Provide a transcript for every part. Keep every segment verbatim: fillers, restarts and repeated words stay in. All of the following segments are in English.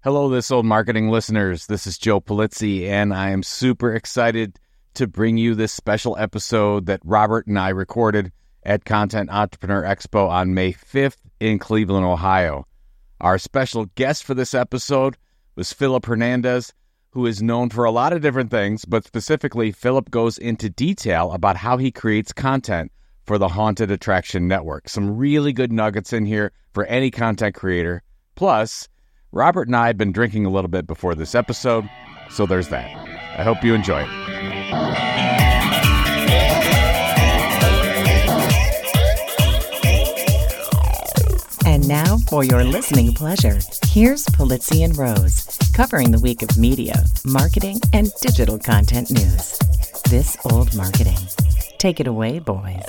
Hello, This Old Marketing listeners. This is Joe Polizzi, and I am super excited to bring you this special episode that Robert and I recorded at Content Entrepreneur Expo on May fifth in Cleveland, Ohio. Our special guest for this episode was Philip Hernandez, who is known for a lot of different things, but specifically, Philip goes into detail about how he creates content for the Haunted Attraction Network. Some really good nuggets in here for any content creator. Plus, Robert and I have been drinking a little bit before this episode, so there's that. I hope you enjoy it. And now, for your listening pleasure, here's Polizzi and Rose, covering the week of media, marketing, and digital content news. This Old Marketing. Take it away, boys.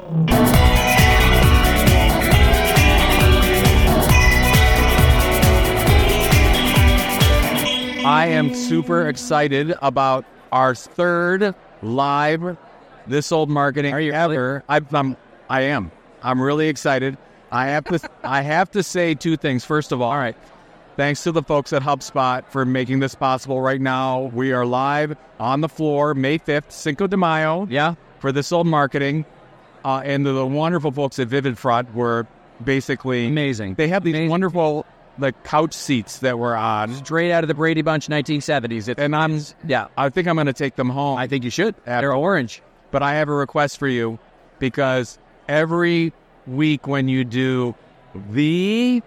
I am super excited about our third live This Old Marketing Are you ever. I, I'm, I am. I'm really excited. I have to. I have to say two things. First of all, all right. Thanks to the folks at HubSpot for making this possible. Right now, we are live on the floor, May fifth, Cinco de Mayo. Yeah, for This Old Marketing, uh, and the, the wonderful folks at Vivid Front were basically amazing. They have these Amazing. wonderful the couch seats that were on Straight out of the Brady Bunch nineteen seventies. It, and I'm yeah, I think I'm going to take them home. I think you should. After. They're orange. But I have a request for you, because every week when you do the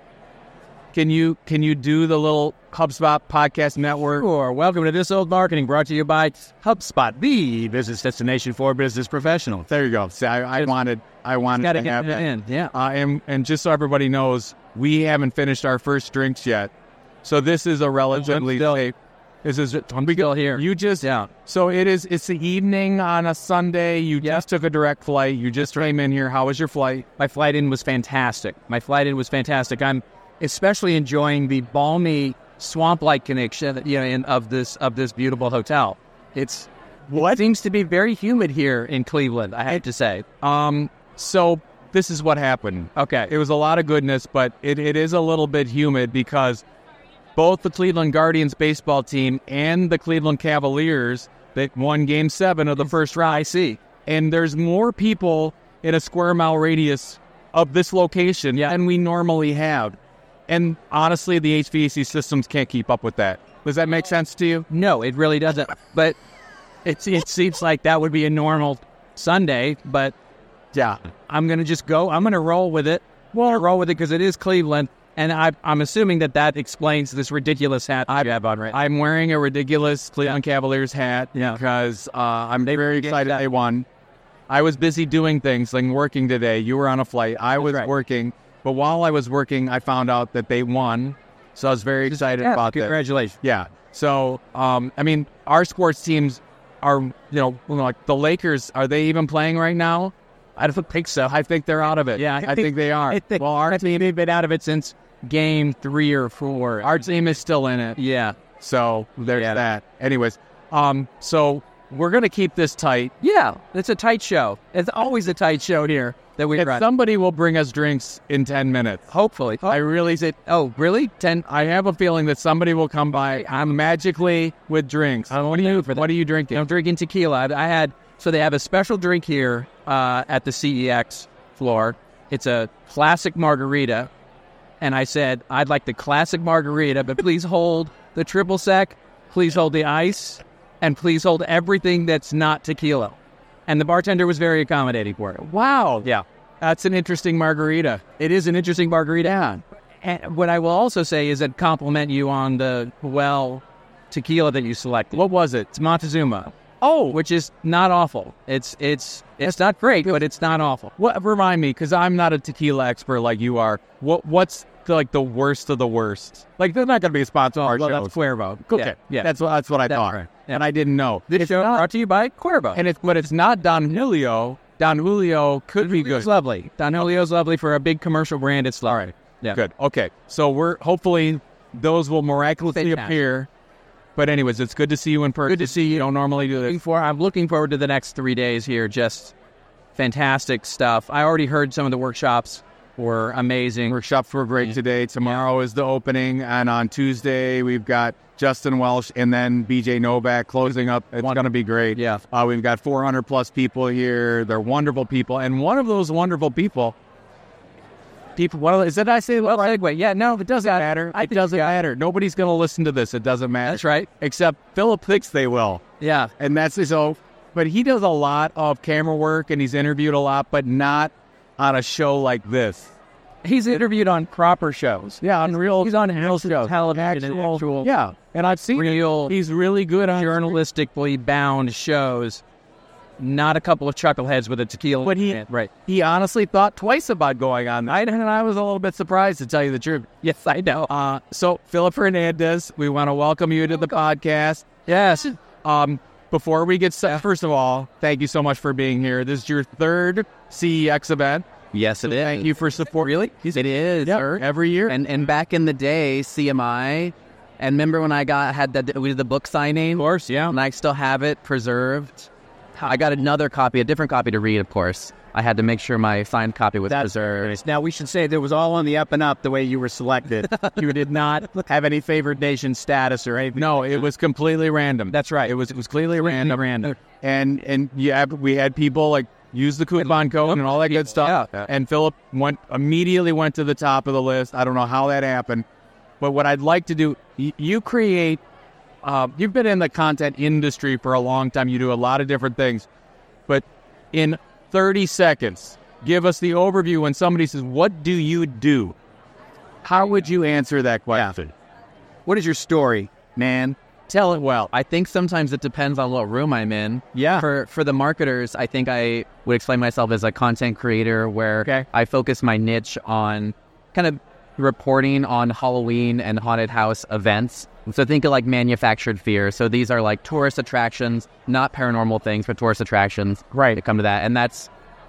can you can you do the little HubSpot podcast network? Sure. Welcome to This Old Marketing, brought to you by HubSpot, the business destination for business professionals. There you go. See, I, I wanted I wanted Gotta to get have it that. in. Yeah. Uh, and and just so everybody knows, we haven't finished our first drinks yet, so this is a relatively still- safe. This is We still here. You just Yeah. So it is. It's the evening on a Sunday. You Yeah. just took a direct flight. You just came in here. How was your flight? My flight in was fantastic. My flight in was fantastic. I'm especially enjoying the balmy swamp-like connection, you know, in, of this of this beautiful hotel. It's What? It seems to be very humid here in Cleveland, I have to say. Um. So this is what happened. Okay. It was a lot of goodness, but it, it is a little bit humid because both the Cleveland Guardians baseball team and the Cleveland Cavaliers that won Game Seven of the first round. I see. And there's more people in a square mile radius of this location Yeah. than we normally have. And honestly, the H V A C systems can't keep up with that. Does that make sense to you? No, it really doesn't. But it, it seems like that would be a normal Sunday, but Yeah. I'm going to just go. I'm going to roll with it. Well, roll with it because it is Cleveland, and I, I'm assuming that that explains this ridiculous hat I have on right now. I'm wearing a ridiculous Cleveland Cavaliers hat Yeah. because uh, I'm very get excited that. they won. I was busy doing things, like working today. You were on a flight. I was right. working. But while I was working, I found out that they won. So I was very excited Yeah, about that. congratulations. Yeah. So, um, I mean, our sports teams are, you know, like the Lakers, are they even playing right now? I don't think so. I think they're out of it. Yeah, I, think, they are. I think, well, our I think they've been out of it since game three or four. our team is still in it. yeah. So there's Yeah. that. Anyways, um, so we're going to keep this tight. Yeah, it's a tight show. It's always a tight show here that we And run. somebody will bring us drinks in ten minutes. Hopefully. I really Is it? Oh, really? Ten? I have a feeling that somebody will come by I'm magically with drinks. I want to do for that. What are you drinking? I'm drinking tequila. I, I had so they have a special drink here uh, at the C E X floor. It's a classic margarita, and I said I'd like the classic margarita, but please hold the triple sec, please hold the ice, and please hold everything that's not tequila. And the bartender was very accommodating for it. Wow. Yeah, That's an interesting margarita. it is an interesting margarita. And what I will also say is that compliment you on the well tequila that you selected. What was it? It's Montezuma. Oh, Which is not awful. It's it's it's not great, but it's not awful. what? Remind me, because I'm not a tequila expert like you are. What? What's the, like the worst of the worst? Like they're not going to be a sponsor of our Well, show. that's Cuervo. Okay, Yeah, yeah. That's what that's what I That's thought, right. Yeah. and I didn't know. This It's show not- brought to you by Cuervo. and it's but it's not Don Julio. Don Julio could be good. It's lovely. Don Julio's lovely for a big commercial brand. It's lovely. All right. Yeah. Good. Okay. So we're hopefully those will miraculously Fantastic. appear. But anyways, it's good to see you in person. Good to see you. Don't normally do Looking this. for, I'm looking forward to the next three days here. Just fantastic stuff. I already heard some of the workshops were amazing. Workshops were great today. Tomorrow is the opening, and on Tuesday we've got Justin Welsh and then B J Novak closing up. It's going to be great. Yeah. Uh, we've got four hundred plus people here. They're wonderful people, and one of those wonderful people, people. Well, is that I say? Well, segue. Yeah, no, it doesn't matter. I it doesn't matter. Nobody's going to listen to this. It doesn't matter. That's right. Except Philip thinks they will. Yeah, and that's so. But he does a lot of camera work, and he's interviewed a lot, but not on a show like this. He's interviewed on proper shows. Yeah, on real. He's on real shows. television, and Actual, actual, yeah, and I've seen real. it. He's really good on journalistically bound shows. Not a couple of chuckleheads with a tequila. But he, right. he honestly thought twice about going on that, and I was a little bit surprised, to tell you the truth. Yes, I know. Uh, so, Philip Hernandez, we want to welcome you to the podcast. Yes. Um, before we get started, first of all, thank you so much for being here. This is your third C E X event. Yes, it so is. Thank you for support. Really? It is. Yep, sir. every year. And and back in the day, C M I, and remember when I got had that we did the book signing? Of course, yeah. And I still have it preserved. I got another copy, a different copy to read, of course. I had to make sure my signed copy was That's preserved. nice. Now, we should say that was all on the up and up the way you were selected. You did not have any favored nation status or anything. No, it was completely random. That's right. It was it was completely random. random. And and yeah, we had people like use the coupon code and all that good stuff. Yeah. And Philip went immediately went to the top of the list. I don't know how that happened, but what I'd like to do, y- you create. Uh, you've been in the content industry for a long time. You do a lot of different things, but in thirty seconds, give us the overview. When somebody says, "What do you do?" How would you answer that question? What is your story, man? Tell it well. I think sometimes it depends on what room I'm in. Yeah. For for the marketers, I think I would explain myself as a content creator where Okay. I focus my niche on kind of reporting on Halloween and haunted house events. So think of like manufactured fear. So these are like tourist attractions, not paranormal things, but tourist attractions. Right. To come to that. And that's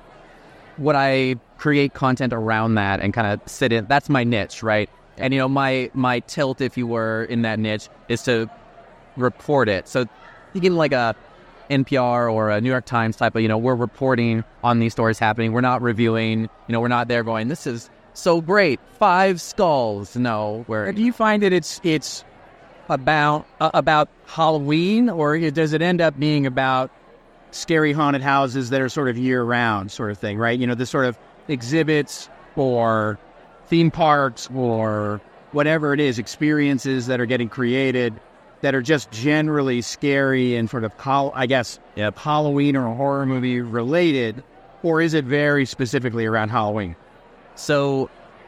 what I create content around that and kind of sit in. That's my niche, right? And, you know, my my tilt, if you were in that niche, is to report it. So you get like a N P R or a New York Times type of, you know, we're reporting on these stories happening. We're not reviewing, you know, we're not there going, this is so great, five skulls. No, we're... Do you find that it's it's about uh, about Halloween, or does it end up being about Scary haunted houses that are sort of year-round sort of thing, right? You know, the sort of exhibits or theme parks or whatever it is, experiences that are getting created that are just generally scary and sort of, hol- I guess, Yep. Halloween or horror movie related, or is it very specifically around Halloween? So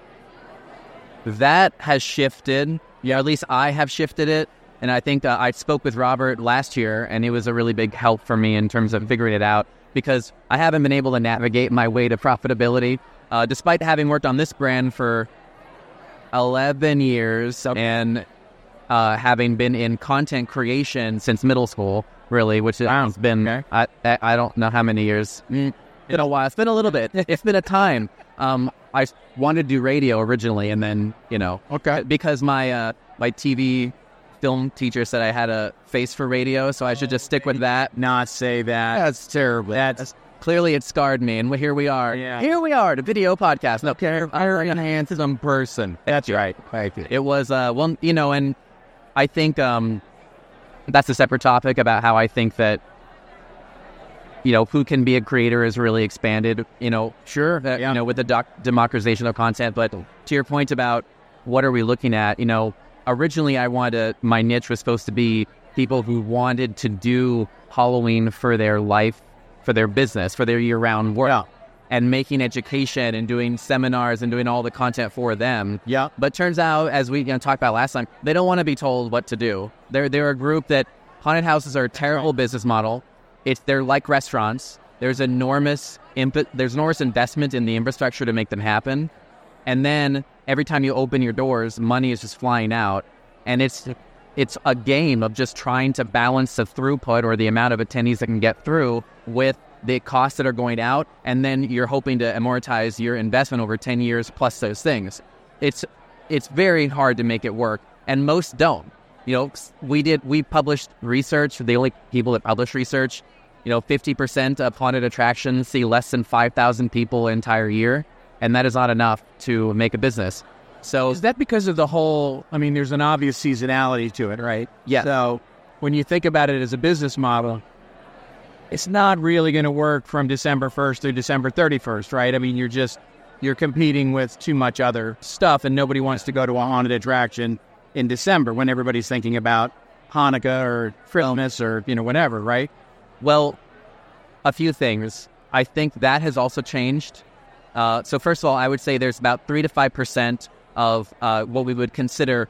that has shifted. Yeah, at least I have shifted it. And I think uh, I spoke with Robert last year, and it was a really big help for me in terms of figuring it out, because I haven't been able to navigate my way to profitability, uh, despite having worked on this brand for eleven years and uh, having been in content creation since middle school, really, which has been, Okay. I, I I don't know how many years. Mm, been a while. It's been a little bit. It's been a time. Um, I wanted to do radio originally, and then, you know, Okay. because my uh, my T V film teacher said I had a face for radio, so I should just stick with that. Not say that. That's terrible. That's Clearly, it scarred me, and here we are. Yeah. Here we are, the video podcast. No, Okay, you're a handsome person. that's right. Thank you. It was, uh, well, you know, and I think um, that's a separate topic about how I think that, you know, who can be a creator is really expanded, you know, sure, that, Yeah. you know, with the doc- democratization of content. But to your point about what are we looking at, you know, originally I wanted to, my niche was supposed to be people who wanted to do Halloween for their life, for their business, for their year-round work. Yeah. And making education and doing seminars and doing all the content for them. Yeah. But turns out, as we you know, talked about last time, they don't want to be told what to do. They're they're a group that haunted houses are a terrible business model. It's they're like restaurants. There's enormous imp- there's enormous investment in the infrastructure to make them happen. And then every time you open your doors, money is just flying out. And it's it's a game of just trying to balance the throughput or the amount of attendees that can get through with the costs that are going out, and then you're hoping to amortize your investment over ten years plus those things. It's it's very hard to make it work, and most don't. You know, we did we published research. The only people that publish research, you know, fifty percent of haunted attractions see less than five thousand people an entire year, and that is not enough to make a business. So Is that because of the whole, I mean, there's an obvious seasonality to it, right? Yeah. So when you think about it as a business model, it's not really going to work from December first through December thirty-first, right? I mean, you're just, you're competing with too much other stuff, and nobody wants to go to a haunted attraction in December when everybody's thinking about Hanukkah or Christmas or, you know, whatever, right? Well, a few things. I think that has also changed. Uh, so first of all, I would say there's about three to five percent of uh, what we would consider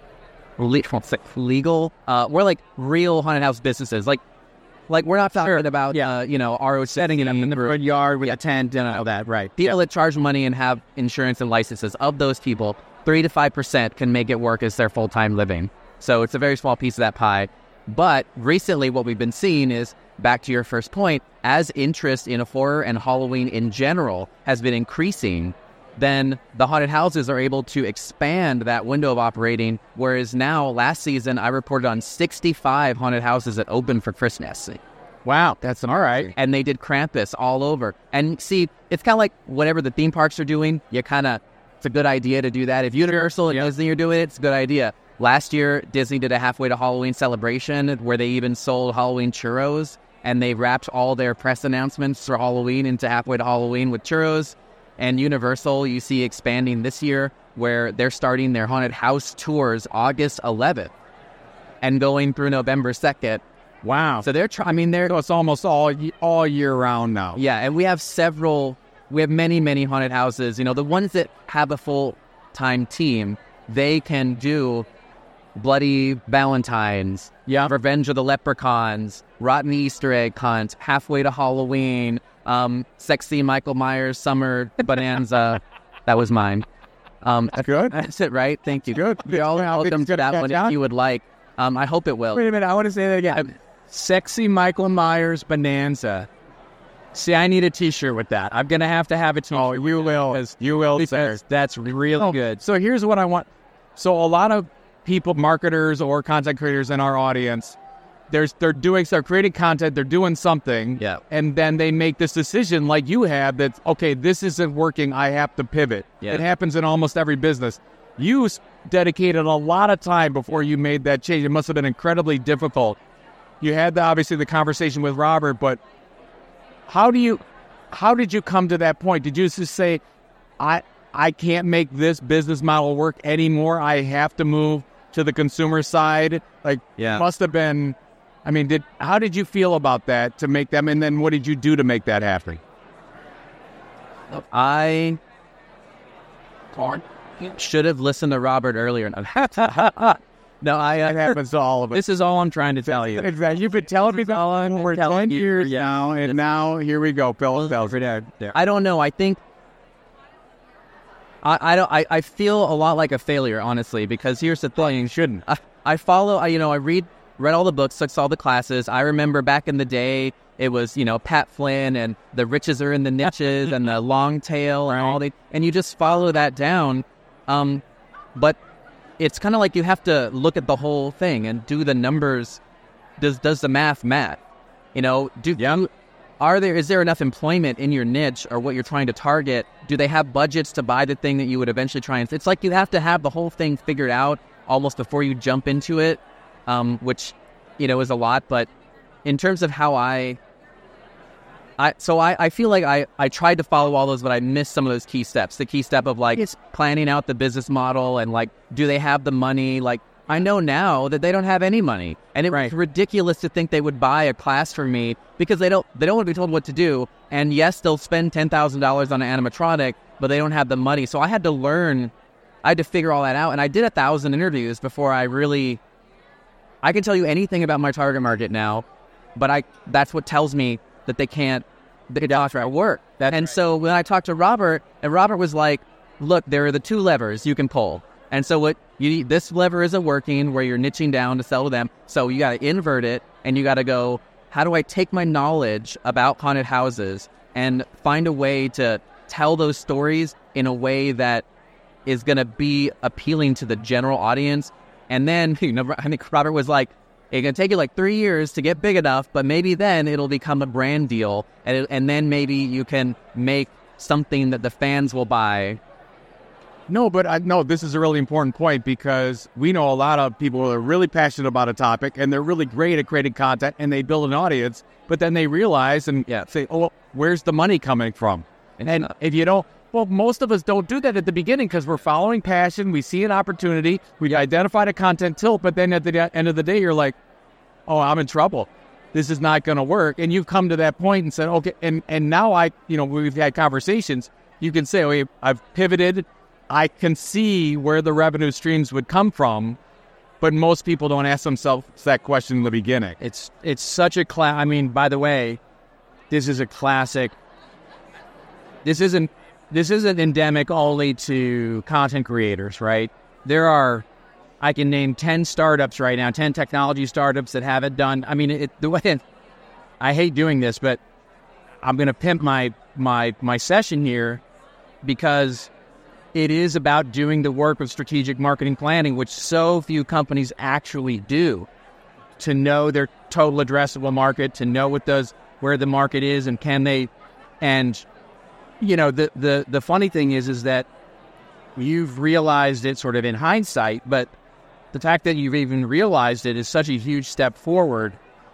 le- legal, uh, we're like real haunted house businesses. Like, like we're not talking about, Yeah. uh, you know, R O C Setting it up in the front yard with a tent and all that, right? people that charge money and have insurance and licenses. Of those people, three to five percent can make it work as their full-time living. So it's a very small piece of that pie. But recently what we've been seeing is, back to your first point, as interest in horror and Halloween in general has been increasing, then the haunted houses are able to expand that window of operating. Whereas now, last season, I reported on sixty-five haunted houses that opened for Christmas. Wow, that's all right. And they did Krampus all over. And see, it's kind of like whatever the theme parks are doing, you kind of, it's a good idea to do that. If Universal and Yeah. Disney are doing it, it's a good idea. Last year, Disney did a halfway to Halloween celebration where they even sold Halloween churros, and they wrapped all their press announcements for Halloween into halfway to Halloween with churros. And Universal, you see expanding this year, where they're starting their haunted house tours August eleventh and going through November second. Wow. So they're trying, I mean, they're, So it's almost all ye- all year round now. yeah, and we have several, we have many, many haunted houses. You know, the ones that have a full-time team, they can do Bloody Valentine's, Yeah. Revenge of the Leprechauns, Rotten Easter Egg Hunt, Halfway to Halloween, um, Sexy Michael Myers Summer Bonanza. That was mine. Um, Good. That's it, right? Thank you. Good. You're all How welcome it's to gonna that one catch on? if you would like. Um, I hope it will. Wait a minute, I want to say that again. Sexy Michael Myers Bonanza. See, I need a T-shirt with that. I'm going to have to have a T-shirt. Oh, you will. You will, sir. That's really Oh. good. So here's what I want. So a lot of people, marketers or content creators in our audience, there's they're doing, they're creating content, they're doing something, Yeah. and then they make this decision like you have that, okay, this isn't working, I have to pivot. Yeah. It happens in almost every business. You s- dedicated a lot of time before you made that change. It must have been incredibly difficult. You had the, obviously the conversation with Robert, but how do you, how did you come to that point? Did you just say, I I can't make this business model work anymore, I have to move to the consumer side? Like, Yeah. must have been, I mean, did how did you feel about that to make them, and then what did you do to make that happen? I should have listened to Robert earlier. No, I. That Uh, happens to all of us. This is all I'm trying to tell you. Exactly. You've been telling me that for ten years now, and now here we go. Bill Bells. I don't know. I think I, I don't. I, I feel a lot like a failure, honestly, because here's the thing. You shouldn't. I, I follow. I, you know, I read read all the books, took all the classes. I remember back in the day, it was, you know, Pat Flynn and the riches are in the niches and the long tail and all the, and you just follow that down. Um, but it's kind of like you have to look at the whole thing and do the numbers. Does does the math math? You know, do Yeah. are there is there enough employment in your niche or what you're trying to target? Do they have budgets to buy the thing that you would eventually try and? It's like you have to have the whole thing figured out almost before you jump into it, um, which you know is a lot. But in terms of how I, I so I, I feel like I, I tried to follow all those, but I missed some of those key steps. The key step of like planning out the business model and like, do they have the money? Like, I know now that they don't have any money, and it was ridiculous to think they would buy a class from me because they don't they don't want to be told what to do. And yes, they'll spend ten thousand dollars on an animatronic, but they don't have the money. So I had to learn, I had to figure all that out, and I did a thousand interviews before I really. I can tell you anything about my target market now, but I that's what tells me that they can't they don't work. That's and right. so when I talked to Robert, and Robert was like, "Look, there are the two levers you can pull." And so what you this lever isn't working where you're niching down to sell to them. So you got to invert it, and you got to go, how do I take my knowledge about haunted houses and find a way to tell those stories in a way that is going to be appealing to the general audience? And then, you know, I think Robert was like, it's going to take you like three years to get big enough, but maybe then it'll become a brand deal. And, it, and then maybe you can make something that the fans will buy. No, but I, no, this is a really important point because we know a lot of people who are really passionate about a topic and they're really great at creating content and they build an audience, but then they realize and Yeah. say, oh, where's the money coming from? It's And not- if you don't, well, most of us don't do that at the beginning because we're following passion. We see an opportunity. We identified a content tilt, but then at the end of the day, you're like, oh, I'm in trouble. This is not going to work. And you've come to that point and said, okay, and, and now I, you know, we've had conversations. You can say, okay, I've pivoted. I can see where the revenue streams would come from, but most people don't ask themselves that question in the beginning. It's it's such a class. I mean, by the way, this is a classic. This isn't this isn't endemic only to content creators, right? There are, I can name ten startups right now, ten technology startups that have it done. I mean, it, the way I hate doing this, but I'm going to pimp my my my session here because it is about doing the work of strategic marketing planning, which so few companies actually do, to know their total addressable market, to know what does, where the market is, and can they, and, you know, the, the, the funny thing is, is that you've realized it sort of in hindsight, but the fact that you've even realized it is such a huge step forward.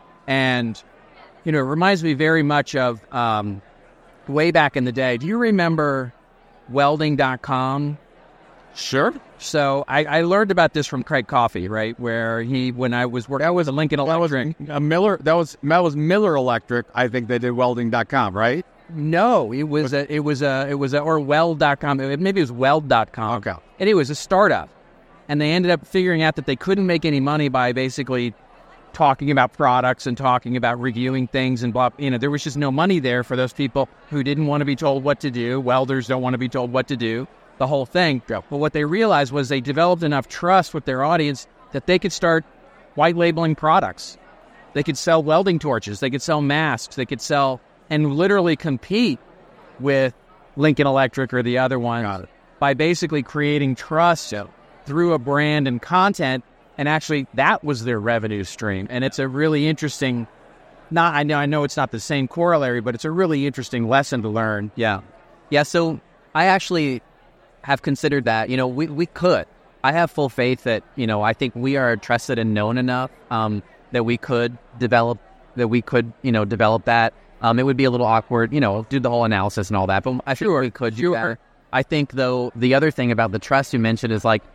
And, you know, it reminds me very much of um, way back in the day. Do you remember welding dot com? Sure. So I, I learned about this from Craig Coffey, right? Where he, when I was working, I was a Lincoln That was Electric. a Miller. That was that was Miller Electric. I think they did welding dot com, right? No, it was a, it was a, it was a, or weld dot com. Maybe it was weld dot com. Okay. And it was a startup. And they ended up figuring out that they couldn't make any money by basically talking about products and talking about reviewing things and blah, you know, there was just no money there for those people who didn't want to be told what to do. Welders don't want to be told what to do, the whole thing. But what they realized was they developed enough trust with their audience that they could start white labeling products. They could sell welding torches. They could sell masks. They could sell and literally compete with Lincoln Electric or the other ones by basically creating trust through a brand and content. And actually, that was their revenue stream. And it's a really interesting, not I know I know it's not the same corollary, but it's a really interesting lesson to learn. Yeah. Yeah, so I actually have considered that. You know, we, we could. I have full faith that, you know, I think we are trusted and known enough um, that we could develop, that we could, you know, develop that. Um, it would be a little awkward, you know, do the whole analysis and all that, but I think we could do that. I think, though, the other thing about the trust you mentioned is like,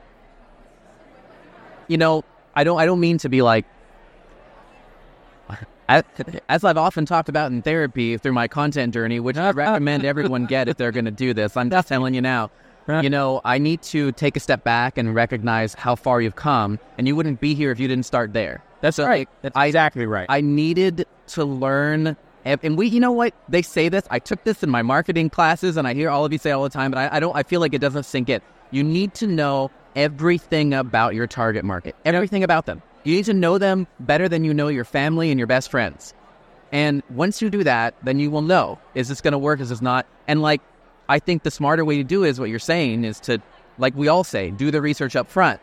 you know, I don't I don't mean to be like, as, as I've often talked about in therapy through my content journey, which I recommend everyone get if they're going to do this. I'm just telling you now, you know, I need to take a step back and recognize how far you've come, and you wouldn't be here if you didn't start there. That's So, right. That's I- exactly right. I needed to learn, and and we, you know what, they say this, I took this in my marketing classes, and I hear all of you say it all the time, but I, I don't, I feel like it doesn't sink in. You need to know everything about your target market, everything about them. You need to know them better than you know your family and your best friends. And once you do that, then you will know, is this going to work, is this not? And like, I think the smarter way to do is what you're saying is to, like we all say, do the research up front.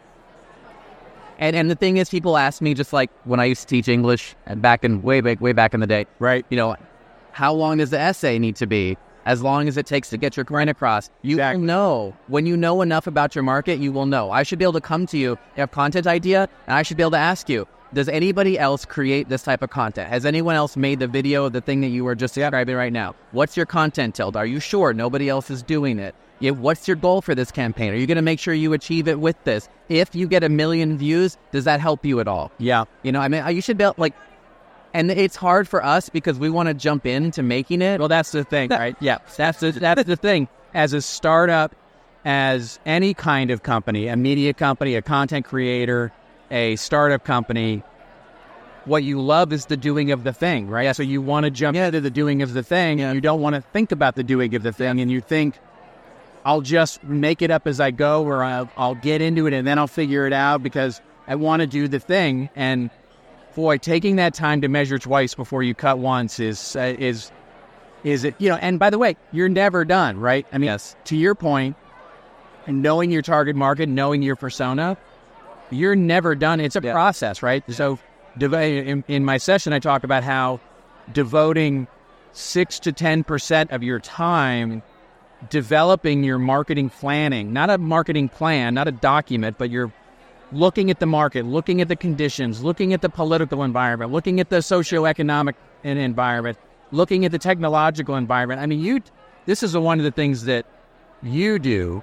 And and the thing is, people ask me, just like when I used to teach English and back in way back way back in the day, right. you know, how long does the essay need to be? As long as it takes to get your point across. You Exactly. will know. When you know enough about your market, you will know. I should be able to come to you, you have a content idea, and I should be able to ask you, does anybody else create this type of content? Has anyone else made the video of the thing that you were just describing right now? What's your content tilt? Are you sure nobody else is doing it? Yeah, what's your goal for this campaign? Are you going to make sure you achieve it with this? If you get a million views, does that help you at all? Yeah. You know, I mean, you should be able, like, and it's hard for us because we want to jump into making it. Well, that's the thing, right? Yeah, that's the, that's the thing. As a startup, as any kind of company, a media company, a content creator, a startup company, what you love is the doing of the thing, right? So you want to jump into the doing of the thing, and you don't want to think about the doing of the thing, and you think, I'll just make it up as I go, or I'll, I'll get into it, and then I'll figure it out because I want to do the thing. And boy, taking that time to measure twice before you cut once is uh, is is it? You know, and by the way, you're never done, right? I mean, Yes. to your point, knowing your target market, knowing your persona, you're never done. It's a Yeah. process, right? So, dev- in, in my session, I talk about how devoting six to ten percent of your time developing your marketing planning, not a marketing plan, not a document, but you're looking at the market, looking at the conditions, looking at the political environment, looking at the socioeconomic environment, looking at the technological environment. I mean, you. This is one of the things that you do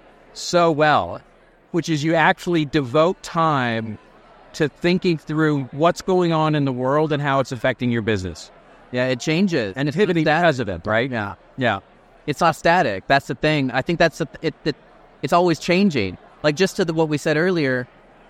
so well, which is you actually devote time to thinking through what's going on in the world and how it's affecting your business. Yeah, it changes. And it's pivoting because of it, right? Yeah. Yeah. It's not static. That's the thing. I think that's a, it, it. It's always changing. Like just to the, what we said earlier,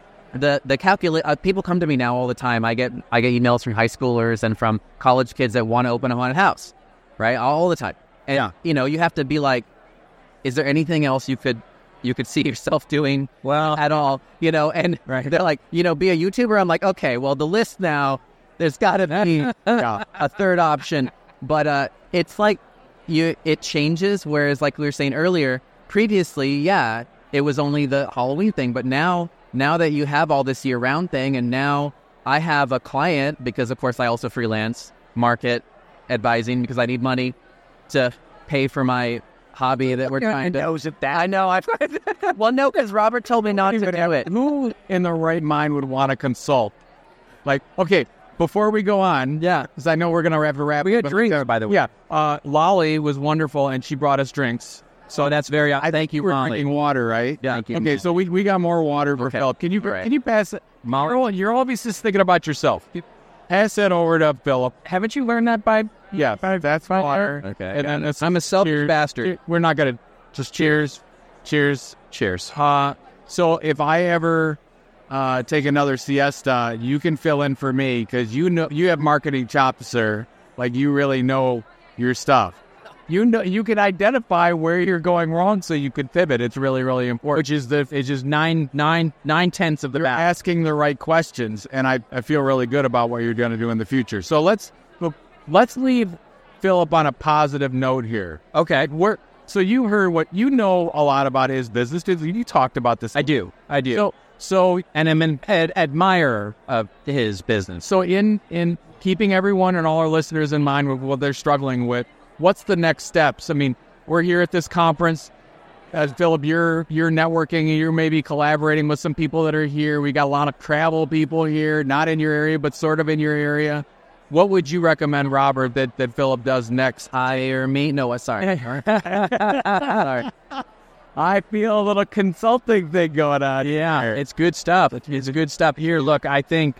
the the calculate. Uh, people come to me now all the time. I get I get emails from high schoolers and from college kids that want to open a haunted house, right? All the time. And yeah. you know, you have to be like, is there anything else you could you could see yourself doing well at all? You know, and right. they're like, you know, be a YouTuber. I'm like, okay, well, the list now. There's got to be uh, a third option, but uh, it's like you. It changes. Whereas, like we were saying earlier, previously, yeah, it was only the Halloween thing. But now, now that you have all this year-round thing, and now I have a client because, of course, I also freelance market advising because I need money to pay for my hobby that we're trying to. Knows it that I know. I well, no, because Robert told me not to do it. Who in the right mind would want to consult? Like, okay. Before we go on, yeah, because I know we're going to have to wrap. We had drinks, uh, by the way. Yeah, uh, Lolly was wonderful, and she brought us drinks. So that's very. I thank you, We're Molly. drinking water, right? Yeah. Thank you. Okay, so we we got more water for Okay. Philip. Can you Right. can you pass it? Molly? You're, you're always just thinking about yourself. Pass that over to Philip. Haven't you learned that by? Yeah, that's fine. Water. Okay. And then it's, I'm a selfish cheers. bastard. We're not gonna just cheers, cheers, Cheers. uh, so if I ever uh, take another siesta, you can fill in for me because you know you have marketing chops, sir. Like you really know your stuff. You know you can identify where you're going wrong, so you could pivot. It's really really important. Which is the it's just nine nine nine tenths of the You're battle. asking the right questions, and I, I feel really good about what you're going to do in the future. So let's let's leave Philip on a positive note here. Okay. We're, so you heard what you know a lot about his business. You talked about this. I do. I do. So so and I'm an ad- admirer of his business. so in in keeping everyone and all our listeners in mind with what they're struggling with, what's the next steps? I mean, we're here at this conference. As Philip, you're you're networking and you're maybe collaborating with some people that are here. We got a lot of travel people here, not in your area, but sort of in your area. What would you recommend, Robert, that, that Philip does next? Hire me? No, sorry. sorry. I feel a little consulting thing going on. Yeah, it's good stuff. It's good stuff. Here, look, I think,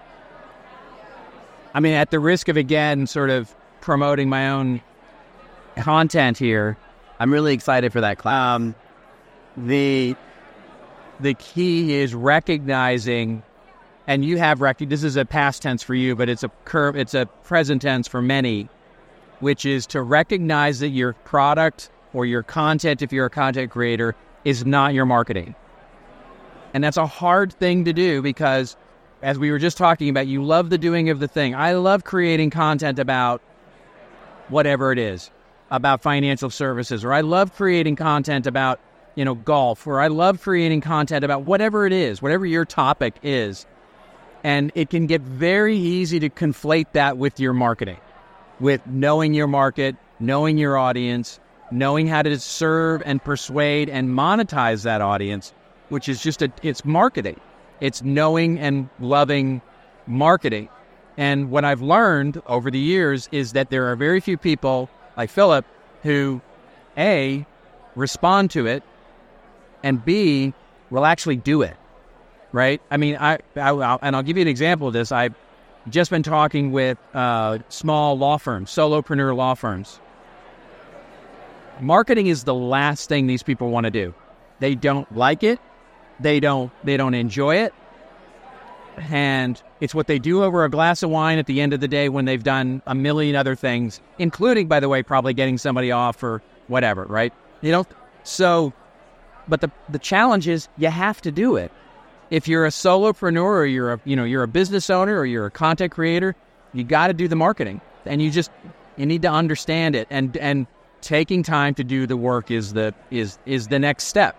I mean, at the risk of, again, sort of promoting my own content here, I'm really excited for that class. um, the the key is recognizing, and you have rec- this is a past tense for you, but it's a curve, it's a present tense for many, which is to recognize that your product or your content, if you're a content creator, is not your marketing. And that's a hard thing to do because, as we were just talking about, you love the doing of the thing. I love creating content about whatever it is, about financial services, or I love creating content about, you know, golf, or I love creating content about whatever it is, whatever your topic is. And it can get very easy to conflate that with your marketing, with knowing your market, knowing your audience, knowing how to serve and persuade and monetize that audience, which is just a, it's marketing. It's knowing and loving marketing. And what I've learned over the years is that there are very few people like Philip who, A, respond to it, and B, will actually do it, right? I mean, I, I I'll, and I'll give you an example of this. I've just been talking with uh, small law firms, solopreneur law firms. Marketing is the last thing these people want to do. They don't like it. They don't. They don't enjoy it. And it's what they do over a glass of wine at the end of the day when they've done a million other things, including, by the way, probably getting somebody off or whatever, right? You know, so, but the the challenge is you have to do it. If you're a solopreneur or you're a, you know, you're a business owner or you're a content creator, you got to do the marketing, and you just, you need to understand it, and and taking time to do the work is the is is the next step.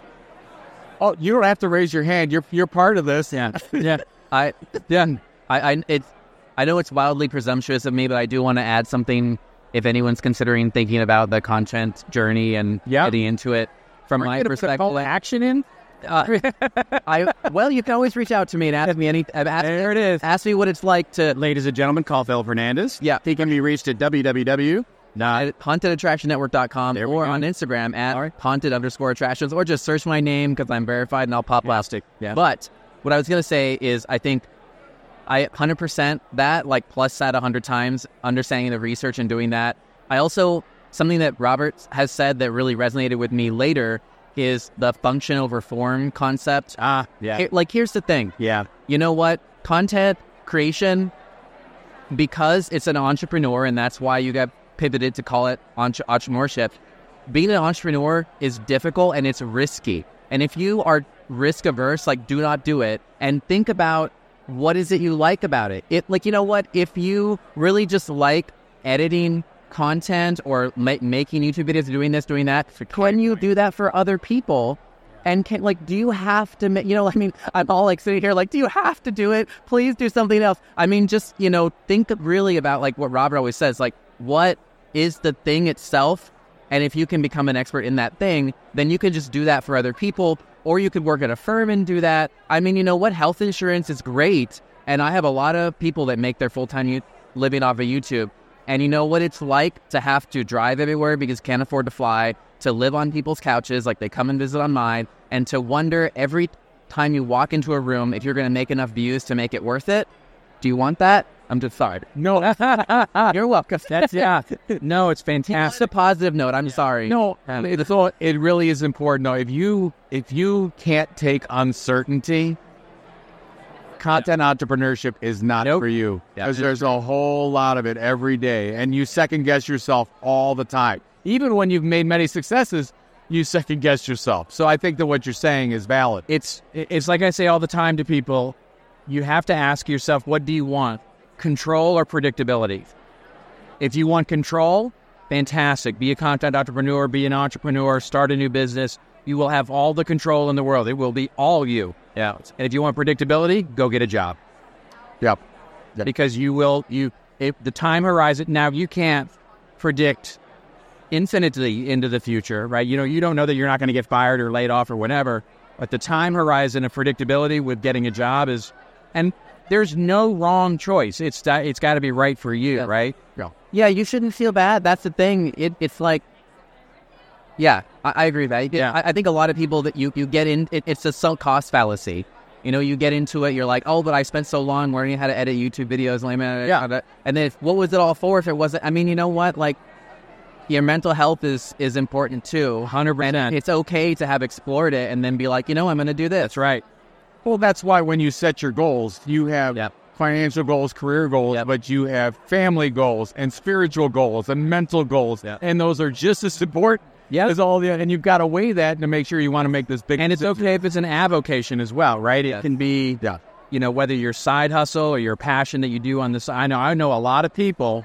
Oh, you don't have to raise your hand. You're you're part of this. Yeah, yeah, I yeah. I I it I know it's wildly presumptuous of me, but I do want to add something if anyone's considering thinking about the content journey and Yeah. getting into it, from my perspective, call to action in. uh, I well, you can always reach out to me and ask me any. Ask, There it is. Ask me what it's like to. Ladies and gentlemen, call Phil Fernandez. Yeah. He can be reached at www. At haunted attraction network dot com There we or go. on Instagram at All right. haunted underscore attractions, or just search my name because I'm verified and I'll pop Plastic. up. Yeah. But what I was going to say is I think I one hundred percent that, like plus that one hundred times, understanding the research and doing that. I also, something that Robert has said that really resonated with me later is the function over form concept. Ah, yeah. Here- like, here's the thing. Yeah. You know what? Content creation, because it's an entrepreneur, and that's why you got pivoted to call it entre- entrepreneurship. Being an entrepreneur is difficult and it's risky. And if you are risk averse, like, do not do it. And think about what is it you like about it. It like, you know what? If you really just like editing content or ma- making YouTube videos, doing this, doing that, can you do that for other people? And can, like, do you have to, ma- you know, I mean, I'm all like sitting here like, do you have to do it? Please do something else. I mean, just, you know, think really about like what Robert always says, like, what is the thing itself? And if you can become an expert in that thing, then you can just do that for other people, or you could work at a firm and do that. I mean, you know what? Health insurance is great. And I have a lot of people that make their full-time u- living off of YouTube. And you know what it's like to have to drive everywhere because can't afford to fly, to live on people's couches like they come and visit on mine, and to wonder every time you walk into a room if you're going to make enough views to make it worth it. Do you want that? I'm just sorry. No, You're welcome. that's yeah. No, it's That's fantastic. a positive note. I'm sorry. No, Um, it's all, it really is important. No, if you if you can't take uncertainty, content entrepreneurship is not Nope. for you. Yeah. Because there's a whole lot of it every day, and you second guess yourself all the time. Even when you've made many successes, you second guess yourself. So I think that what you're saying is valid. It's it's like I say all the time to people, you have to ask yourself, what do you want? Control or predictability? If you want control, fantastic. Be a content entrepreneur, be an entrepreneur, start a new business. You will have all the control in the world. It will be all you. Yeah. And if you want predictability, go get a job. Yep. Because you will, you, if the time horizon, now you can't predict infinitely into the future, right? You know, you don't know that you're not going to get fired or laid off or whatever, but the time horizon of predictability with getting a job is, and there's no wrong choice. It's it's got to be right for you, Yeah. right? Yeah, you shouldn't feel bad. That's the thing. It, it's like, yeah, I, I agree with that. Yeah. I, I think a lot of people that you, you get in, it, it's a sunk cost fallacy. You know, you get into it, you're like, oh, but I spent so long learning how to edit YouTube videos. Like, Yeah. And then if, what was it all for if it wasn't? I mean, you know what? Like, your mental health is, is important too. one hundred percent. And it's okay to have explored it and then be like, you know, I'm going to do this. That's right. Well, that's why when you set your goals, you have Yep. financial goals, career goals, Yep. but you have family goals and spiritual goals and mental goals. Yep. And those are just as important Yep. as all the, and you've got to weigh that to make sure you want to make this big. And it's okay if it's an avocation as well, right? It Yeah. can be, Yeah. you know, whether your side hustle or your passion that you do on the side. I know, I know a lot of people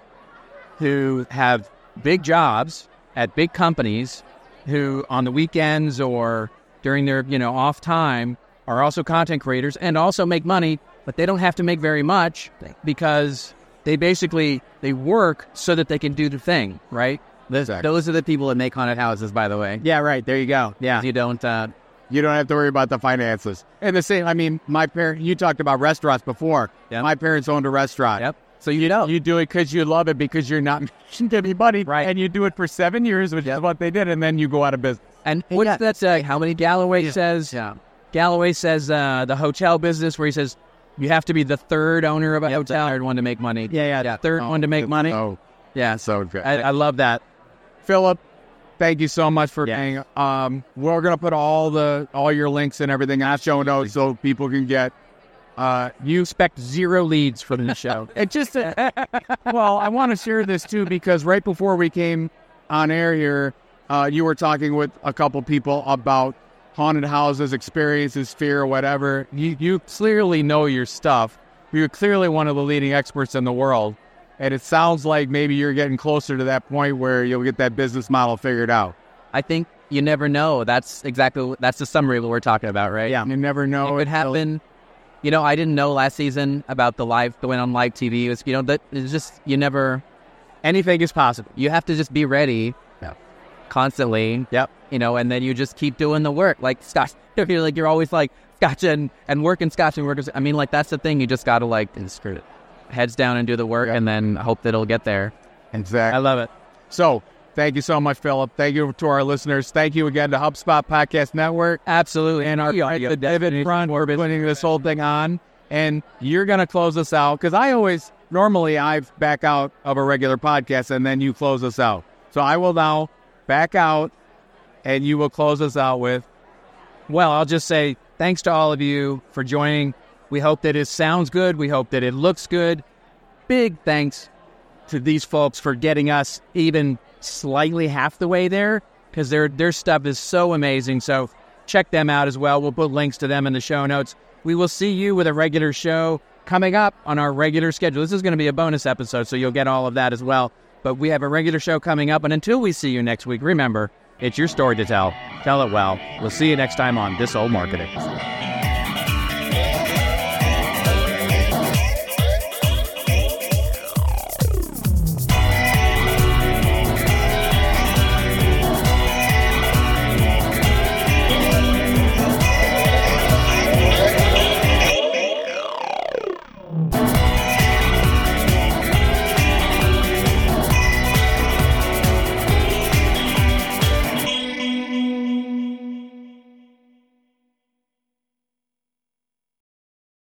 who have big jobs at big companies who on the weekends or during their, you know, off time are also content creators and also make money, but they don't have to make very much because they basically, they work so that they can do the thing, right? Those, Exactly. those are the people that make haunted houses, by the way. Yeah, right. There you go. Yeah. You don't, uh, You don't have to worry about the finances. And the same, I mean, my parents, you talked about restaurants before. Yep. My parents owned a restaurant. Yep. So you know. You do it because you love it, because you're not making any money. Right. And you do it for seven years, which Yep. is what they did. And then you go out of business. And What's yeah, that say? How many Galloway says? yeah. Galloway says uh, the hotel business where he says you have to be the third owner of a hotel. Third one to make money. Yeah, yeah, third Oh, one to make money. Oh, Yeah, so good. I, I love that. Philip, thank you so much for Yeah. being. Um, we're gonna put all the all your links and everything on show notes so people can get. Uh, you Expect zero leads from the show. it just. Uh, well, I want to share this too because right before we came on air here, uh, you were talking with a couple people about haunted houses, experiences, fear, whatever. You you clearly know your stuff. You're clearly one of the leading experts in the world. And it sounds like maybe you're getting closer to that point where you'll get that business model figured out. I think you never know. That's exactly, that's the summary of what we're talking about, right? Yeah, you never know. It could happen. You know, I didn't know last season about the live, the went on live T V. It was, you know, that it's just, you never, anything is possible. You have to just be ready Yeah. constantly. Yep. You know, and then you just keep doing the work. Like Scotch, you're like you're always like Scotch and, and working Scotch and working. I mean, like that's the thing. You just got to like screw it, heads down and do the work, Yeah. and then hope that it'll get there. Exactly. I love it. So, thank you so much, Philip. Thank you to our listeners. Thank you again to HubSpot Podcast Network Absolutely. and our Yeah, friends yeah, at Pivot definitely. Front for putting this whole thing on. And you're going to close us out because I always, normally I back out of a regular podcast and then you close us out. So I will now back out and you will close us out with. Well, I'll just say thanks to all of you for joining. We hope that it sounds good. We hope that it looks good. Big thanks to these folks for getting us even slightly half the way there, because their their stuff is so amazing. So check them out as well. We'll put links to them in the show notes. We will see you with a regular show coming up on our regular schedule. This is going to be a bonus episode, so you'll get all of that as well. But we have a regular show coming up, and until we see you next week, remember, it's your story to tell. Tell it well. We'll see you next time on This Old Marketing.